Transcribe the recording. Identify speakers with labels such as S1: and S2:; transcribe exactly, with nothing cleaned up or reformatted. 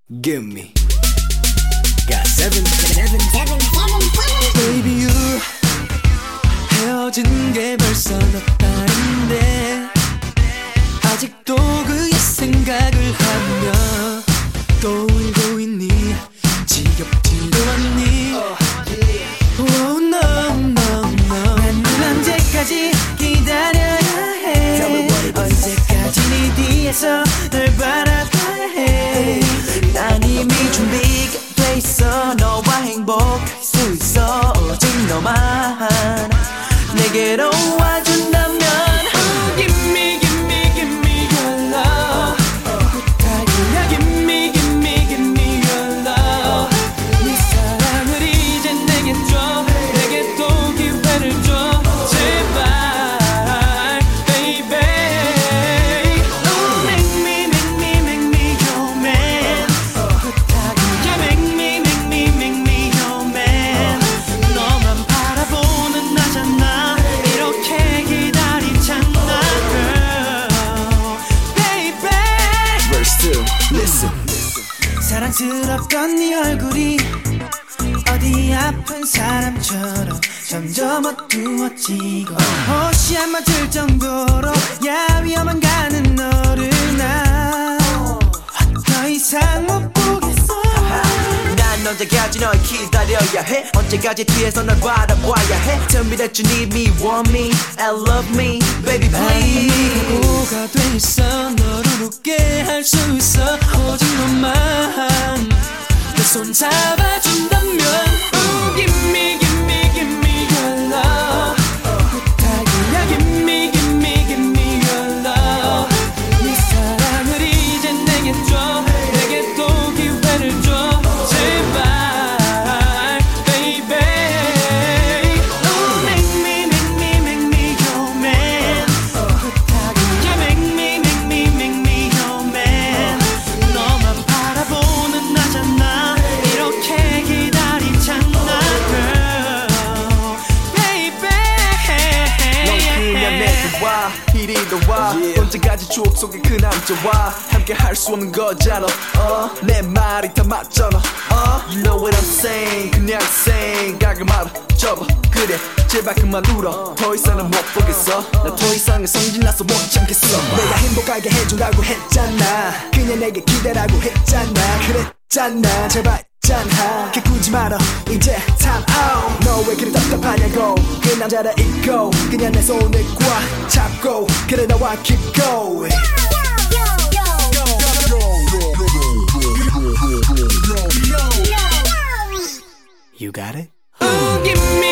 S1: Give me got seven seven seven seven Baby you 헤어진 게 벌써 몇 달인데 아직도 그의 생각을 하며 또 울고 있니 지겹지도 않니 Oh no no no 난 언제까지 기다려야 해 언제까지 네 뒤에서 널 바라봐야 해 난 이미 준비가 돼 있어 너와 행복할 수 있어 오직 너만 내게로 와준다면 oh, Give me give me give me your love 부탁이야 Give me give me give me your love 네 사랑을 이제 내게 줘 내게 또 기회를 줘 제발 baby oh, Make me make me make me your man 부탁이야 Make me make me make me your man 너만 바라보는 나잖아 이렇게 기다리잖아 girl baby Verse two listen 사랑스럽던 네 얼굴이 어디 아픈 사람처럼 점점 어두워지고 옷이 안 맞을 정도로 야 위험한 가는 너를 나 더 이상 못 보겠어 난 언제까지 널 기다려야 해 언제까지 뒤에서 널 바라봐야 해 Tell me that you need me, want me, and love me Baby please 보고가 돼 있어 너를 웃게 할 수 있어 오직 너만 내 손 잡아준다면 oh, Give me, give me, give me your love 부탁이야 Give me, give me, give me your love 네 사랑을 이제 내게 줘 내게 또 기회를 줘 제발 baby oh, Make me, make me, make me your man 부탁이야 Make me, make me, make me your man 너만 바라보는 나잖아 이렇게 기다리잖아 girl baby 넌 그냥 내게 와 이리로 와 yeah. 언제까지 추억 속에 그 남자와 함께 할 수 없는 거잖아 uh, 내 말이 다 맞잖아 uh, You know what I'm saying 그냥 생각을 말아 접어 그래 제발 그만 울어 더 이상은 못 보겠어 나 더 이상은 성질나서 못 참겠어 내가 행복하게 해주라고 했잖아 그냥 내게 기대라고 했잖아 그랬잖아 제발 짠하 기꾸지 말아 이제 time out 너 왜 그리 답답하냐고 그 남자를 잊고 그냥 내 손을 꽉 잡고 그래 나와 keep going You got it? Oh, give me